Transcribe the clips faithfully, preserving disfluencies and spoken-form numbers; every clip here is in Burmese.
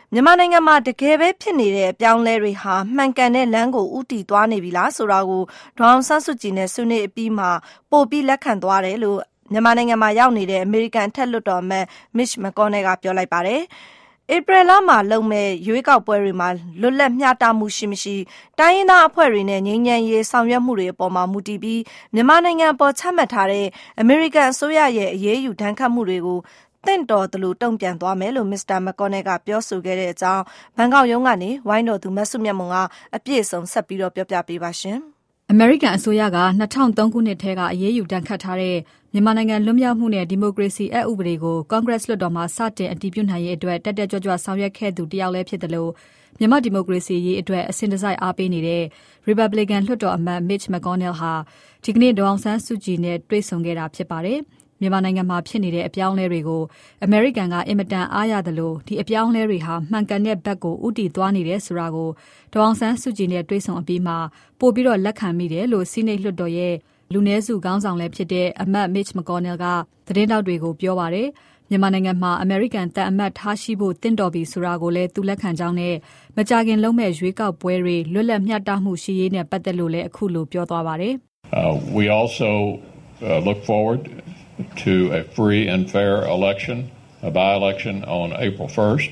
မြန်မာနိုင်ငံမှာတကယ်ပဲဖြစ်နေတဲ့အပြောင်းလဲတွေဟာမှန်ကန်တဲ့လမ်းကိုဦးတည်သွားနေပြီလားဆိုတာကိုဒေါ်အောင်ဆန်းစုကြည်နဲ့ဆွေးနွေးအပြီးမှာပို့ပြီးလက်ခံသွားတယ်လို့မြန်မာနိုင်ငံမှာရောက်နေတဲ့အမေရိကန်ထက်လွှတ်တော်အမတ် Mitch McConnell ကပြောလိုက်ပါတယ်။ ဧပြီလမှာလုပ်မဲ့ရွေးကောက်ပွဲတွေမှာလွတ်လပ်မျှတမှုရှိမရှိတိုင်းရင်းသားအဖွဲ့တွေနဲ့ငြိမ်းချမ်းရေးဆောင်ရွက်မှုတွေအပေါ်မှာမူတည်ပြီးမြန်မာနိုင်ငံပေါ်ချမှတ်ထားတဲ့အမေရိကန်အစိုးရရဲ့အရေးယူဒဏ်ခတ်မှုတွေကိုတင့်တော်သလိုတုံ့ပြန်သွားမယ်လို့မစ္စတာ McConnell ကပြောဆိုခဲ့တဲ့အကြောင်းဘန်ကောက်ရုံးကနေဝိုင်းတော်သူမဆုမြတ်မွန်ကအပြည့်အစုံဆက်ပြီးတော့ပြောပြပေးပါရှင်။အမေရိကန်အစိုးရက၂၀၀၃ခုနှစ်ထဲကအရေးယူဒဏ်ခတ်ထားတဲ့မြန်မာနိုင်ငံလွတ်မြောက်မှုနဲ့ဒီမိုကရေစီအက်ဥပဒေကို Congress လွှတ်တော်မှာစတင်အတည်ပြုနိုင်ရေးအတွက်တက်တက်ကြွကြွဆောင်ရွက်ခဲ့သူတယောက်လည်းဖြစ်တယ်လို့မြန်မာဒီမိုကရေစီရေးအတွက်အစဉ်တစိုက်အားပေးနေတဲ့ Republican လွှတ်တော်အမတ် Mitch McConnell ဟာဒီကနေ့ဒေါ်အောင်ဆန်းစုကြည်နဲ့တွေ့ဆုံခဲ့တာဖြစ်ပါတယ်။မြန်မာနိုင်ငံမှာဖြစ်နေတဲ့အပြောင်းအလဲတွေကိုအမေရိကန်ကအင်မတန်အားရတယ်လို့ဒီအပြောင်းအလဲတွေဟာမှန်ကန်တဲ့ဘက်ကိုဦးတည်သွားနေတယ်ဆိုတာကိုဒေါ်အောင်ဆန်းစုကြည်နဲ့တွေ့ဆုံအပြီးမှာပို့ပြီးတော့လက်ခံမိတယ်လို့စီးနိတ်လွှတ်တော်ရဲ့လူနည်းစုခေါင်းဆောင်လည်းဖြစ်တဲ့အမတ် Mitch McConnell ကသတင်းတောက်တွေကိုပြောပါတယ်။မြန်မာနိုင်ငံမှာအမေရိကန်တပ်အမတ်ထားရှိဖို့တင့်တော်ပြီဆိုတာကိုလည်းသူလက်ခံကြောင်းနဲ့မကြာခင်လုံးမဲ့ရွေးကောက်ပွဲတွေလွတ်လပ်မျှတမှုရှိရေးနဲ့ပတ်သက်လို့လည်းအခုလိုပြောသွားပါတယ်။ uh, We also uh, look forward to a free and fair election, a by-election on April first.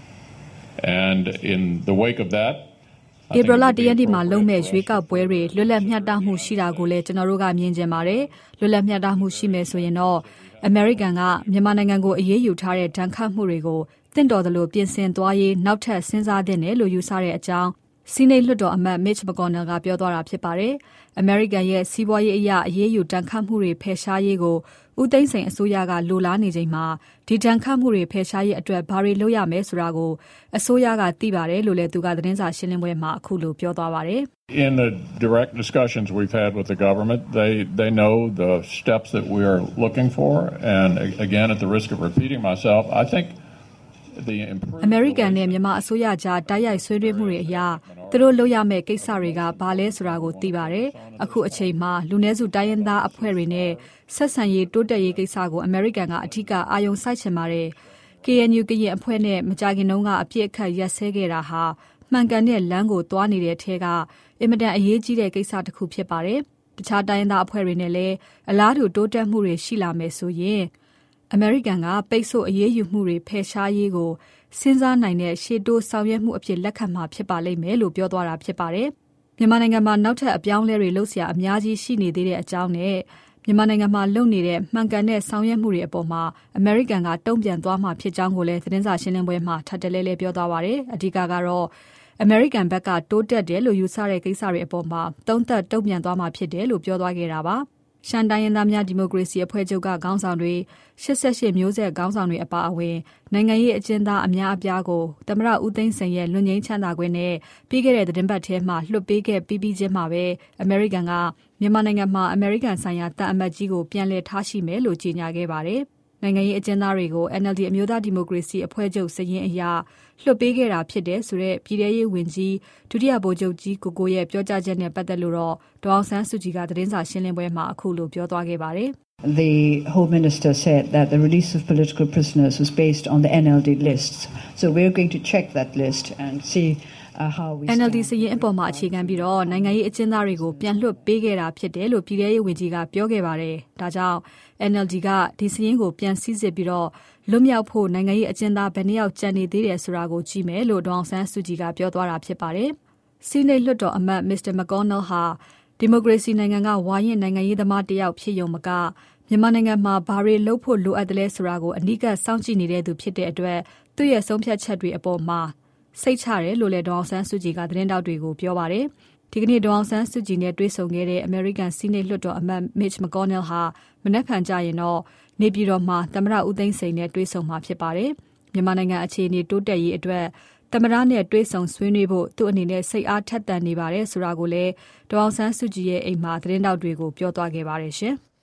And in the wake of that, ဧပြီလတရက်နေ့မှာလုပ်မဲ့ရွေးကောက်ပွဲတွေလွတ်လပ်မျှတမှုရှိတာကိုလည်းကျွန်တော်တို့ကမြင်ကျင်ပါတယ်။လွတ်လပ်မျှတမှုရှိမယ်ဆိုရင်တော့အမေရိကန်ကမြန်မာနိုင်ငံကိုအရေးယူထားတဲ့ဒဏ်ခတ်မှုတွေကိုတင့်တော်သလိုပြင်ဆင်သွားရေးနောက်ထပ်စဉ်းစားသင့်တယ်လို့ယူဆတဲ့အကြောင်းစီးနိတ်လွှတ်တော်အမတ် Mitch McConnell ကပြောသွားတာဖြစ်ပါတယ်။အမေရိကန်ရဲ့စီးပွားရေးအရာအရေးယူဒဏ်ခတ်မှုတွေဖယ်ရှားရေးကိုဦးသိန်းစိန်အစိုးရကလိုလားနေချိန်မှာဒီဒဏ်ခတ်မှုတွေဖယ်ရှားရေးအတွက်ဘာတွေလုပ်ရမလဲဆိုတာကိုအစိုးရကသိပါတယ်လို့လည်းသူကသတင်းစာရှင်းလင်းပွဲမှာအခုလိုပြောသွားပါတယ်။ In the direct discussions we've had with the government, they they know the steps that we are looking for, and again, at the risk of repeating myself, I think အမေရိကန်နဲ့မြန်မာအစိုးရကြားတိုက်ရိုက်ဆွေးနွေးမှုတွေအရသူတို့လုပ်ရမယ့်ကိစ္စတွေကဘာလဲဆိုတာကိုသိပါတယ်။အခုအချိန်မှာလူနည်းစုတိုင်းရင်းသားအဖွဲ့တွေနဲ့ဆက်ဆံရေးတိုးတက်ရေးကိစ္စကိုအမေရိကန်ကအထူးအာရုံစိုက်ချင်ပါတယ်။ K N U ကရင်အဖွဲ့နဲ့မကြာခင်တုန်းကအပြစ်အခတ်ရက်စဲခဲ့တာဟာမှန်ကန်တဲ့လမ်းကိုသွားနေတဲ့ထဲကအင်မတန်အရေးကြီးတဲ့ကိစ္စတစ်ခုဖြစ်ပါတယ်။တခြားတိုင်းရင်းသားအဖွဲ့တွေနဲ့လည်းအလားတူတိုးတက်မှုတွေရှိလာမယ်ဆိုရင်အမေရိကန်ကပိတ်ဆို့အရေးယူမှုတွေဖယ်ရှားရေးကိုစဉ်းစားနိုင်တဲ့ရှေ့တိုးဆောင်ရွက်မှုအဖြစ်လက်ခံမှာဖြစ်ပါလိမ့်မယ်လို့ပြောသွားတာဖြစ်ပါတယ်။မြန်မာနိုင်ငံမှာနောက်ထပ်အပြောင်းအလဲတွေလုပ်เสียအများကြီးရှိနေသေးတဲ့အကြောင်းနဲ့မြန်မာနိုင်ငံမှာလုပ်နေတဲ့မှန်ကန်တဲ့ဆောင်ရွက်မှုတွေအပေါ်မှာအမေရိကန်ကတုံ့ပြန်သွားမှာဖြစ်ကြောင်းကိုလည်းသတင်းစာရှင်းလင်းပွဲမှာထပ်တလဲလဲပြောသွားပါတယ်။အဓိကကတော့အမေရိကန်ဘက်ကတိုးတက်တယ်လို့ယူဆတဲ့ကိစ္စတွေအပေါ်မှာသုံးသပ်တုံ့ပြန်သွားမှာဖြစ်တယ်လို့ပြောသွားခဲ့တာပါ။ရှမ်းတိုင်းရင်းသားများဒီမိုကရေစီအဖွဲ့ချုပ်ကခေါင်းဆောင်တွေရှစ်ဆယ့်ရှစ်မျိုးဆက်ခေါင်းဆောင်တွေအပါအဝင်နိုင်ငံရေးအကျဉ်းသားအများအပြားကိုသမ္မတဦးသိန်းစိန်ရဲ့လွတ်ငြိမ်းချမ်းသာခွင့်နဲ့ပြီးခဲ့တဲ့သတင်းပတ်ထဲမှာလွှတ်ပေးခဲ့ပြီးပြီးချင်းမှာပဲအမေရိကန်ကမြန်မာနိုင်ငံမှာအမေရိကန်ဆိုင်ရာတပ်အမတ်ကြီးကိုပြန်လည်ထားရှိမယ်လို့ကြေညာခဲ့ပါတယ်။နိုင်ငံရေးအကျဉ်းသားတွေကို N L D အမျိုးသားဒီမိုကရေစီအဖွဲ့ချုပ်စရင်အရာလွှတ်ပေးခဲ့တာဖြစ်တဲ့ဆိုတဲ့ပြည်ထရေးဝန်ကြီးဒုတိယဗိုလ်ချုပ်ကြီးကိုကိုရဲ့ပြောကြားချက်နဲ့ပတ်သက်လို့တော့ဒေါ်အောင်ဆန်းစုကြည်ကသတင်းစာရှင်းလင်းပွဲမှာအခုလိုပြောသွားခဲ့ပါတယ်။ The Home Minister said that the release of political prisoners was based on the N L D lists. So we're going to check that list and see uh, how we N L D စရင်အပေါ်မှာအခြေခံပြီးတော့နိုင်ငံရေးအကျဉ်းသားတွေကိုပြန်လွှတ်ပေးခဲ့တာဖြစ်တယ်လို့ပြည်ထရေးဝန်ကြီးကပြောခဲ့ပါတယ်။ဒါကြောင့် N L D ကဒီစရင်ကိုပြန်စည်းစစ်ပြီးတော့လွတ်မြောက်ဖို့နိုင်ငံရေးအကျဉ်းသားဘယ်နှယောက်ကြံနေသေးတယ်ဆိုတာကိုကြည့်မယ်လို့ဒေါအောင်ဆန်းစုကြည်ကပြောသွားတာဖြစ်ပါတယ်။စီးနိတ်လွှတ်တော်အမတ် Mister McConnell ဟာဒီမိုကရေစီနိုင်ငံကဝါရင့်နိုင်ငံရေးသမားတယောက်ဖြစ်ရုံမကမြန်မာနိုင်ငံမှာဘာတွေလုပ်ဖို့လိုအပ်တယ်လဲဆိုတာကိုအနီးကပ်စောင့်ကြည့်နေတဲ့သူဖြစ်တဲ့အတွက်သူ့ရဲ့ဆုံးဖြတ်ချက်တွေအပေါ်မှာစိတ်ချတယ်လို့လည်းဒေါအောင်ဆန်းစုကြည်ကသတင်းတောက်တွေကိုပြောပါတယ်။ဒီကနေ့ဒေါအောင်ဆန်းစုကြည်နဲ့တွေ့ဆုံခဲ့တဲ့ American Senate လွှတ်တော်အမတ် Mitch McConnell ဟာမနက်ဖြန်ကြရင်တော့နေပြည်တော်မှာသမ္မတဦးသိန်းစိန်နဲ့တွေ့ဆုံမှာဖြစ်ပါတယ်။မြန်မာနိုင်ငံအခြေအနေတိုးတက်ရေးအတွက်သမ္မတနဲ့တွေ့ဆုံဆွေးနွေးဖို့သူ့အနေနဲ့စိတ်အားထက်သန်နေပါတယ်ဆိုတာကိုလည်းဒေါအောင်ဆန်းစုကြည်ရဲ့အိမ်မှာသတင်းတောက်တွေကိုပြောသွားခဲ့ပါတယ်ရှင်။